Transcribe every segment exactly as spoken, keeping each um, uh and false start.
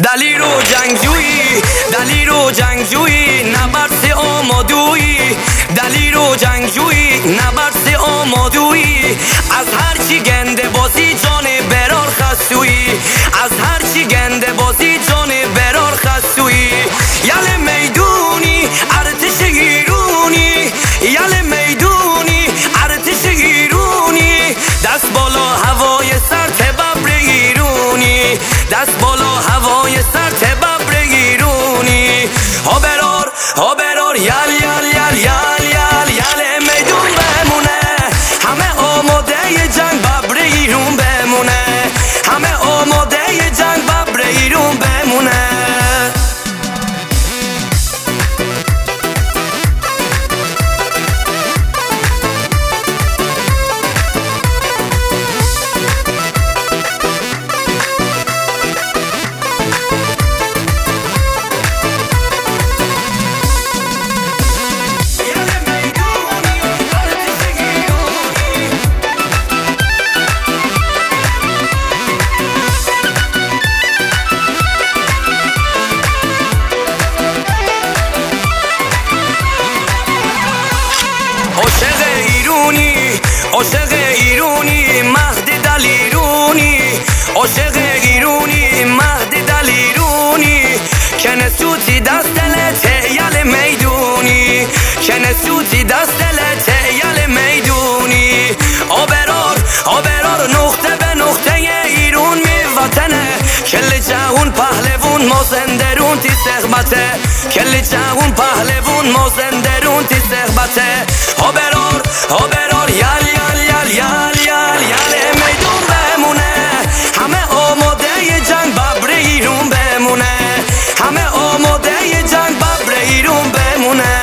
دلیر و جنگجویی، دلیر و جنگجویی، نبرد آمادویی، دلیر و جنگجویی، نبرد آمادویی، از هرچی گنده بازی جان برار خستویی، از هرچی گنده بازی جان برار خستویی. یل میدونی ارتش ایرونی، یل میدونی ارتش ایرونی، دست بالا هوای سر ببر ایرونی، دست بالا هوای سر ببر ایرونی. ها برار ها برار یل یل یل یل یل یل میدون بمونه، همه آماده جنگ ببر ایرون بمونه، همه آماده جنگ ببر ایرون بمونه. عاشق ایرونی، عاشق ایرونی، مهد دلیرونی، عاشق ایرونی، مهد دلیرونی، که نسوتی دست دلت یل میدونی، که نسوتی دست دلت یل میدونی. آبرار آبرار نقطه به نقطه ایرون می وطنه، کل جهون پهلوون مازندرون تی سخبته، کل جهون پهلوون مازندرون تی سخبته. آبرار آبرار یل یل یل یل یل یل میدون بمونه، همه آماده جنگ ببر ایرون بمونه، همه آماده جنگ ببر ایرون بمونه.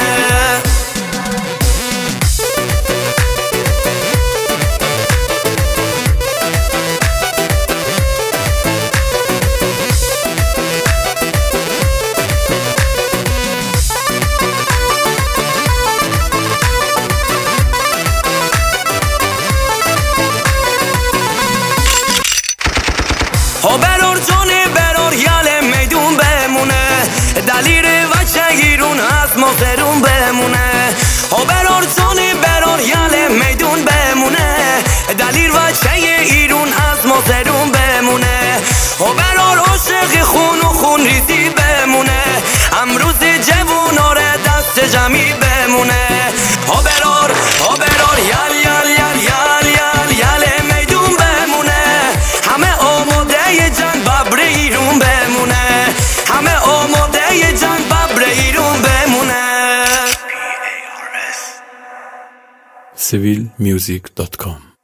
ها برار جان برار یل میدون بمونه، دلیر بچه ایرون از مازرون بمونه. ها برار جان برار یل میدون بمونه، دلیر بچه ایرون از مازرون بمونه. ها برار عاشق خون و خون ریزی بمونه، امروز جوونار دست جمعی بمونه. ها برار ها برار یل یل یل یل یل یل میدون بمونه، همه آماده جنگ ببر ایرون بمونه، همه آماده جنگ ببر ایرون بمونه. سیویل میوزیک دات کام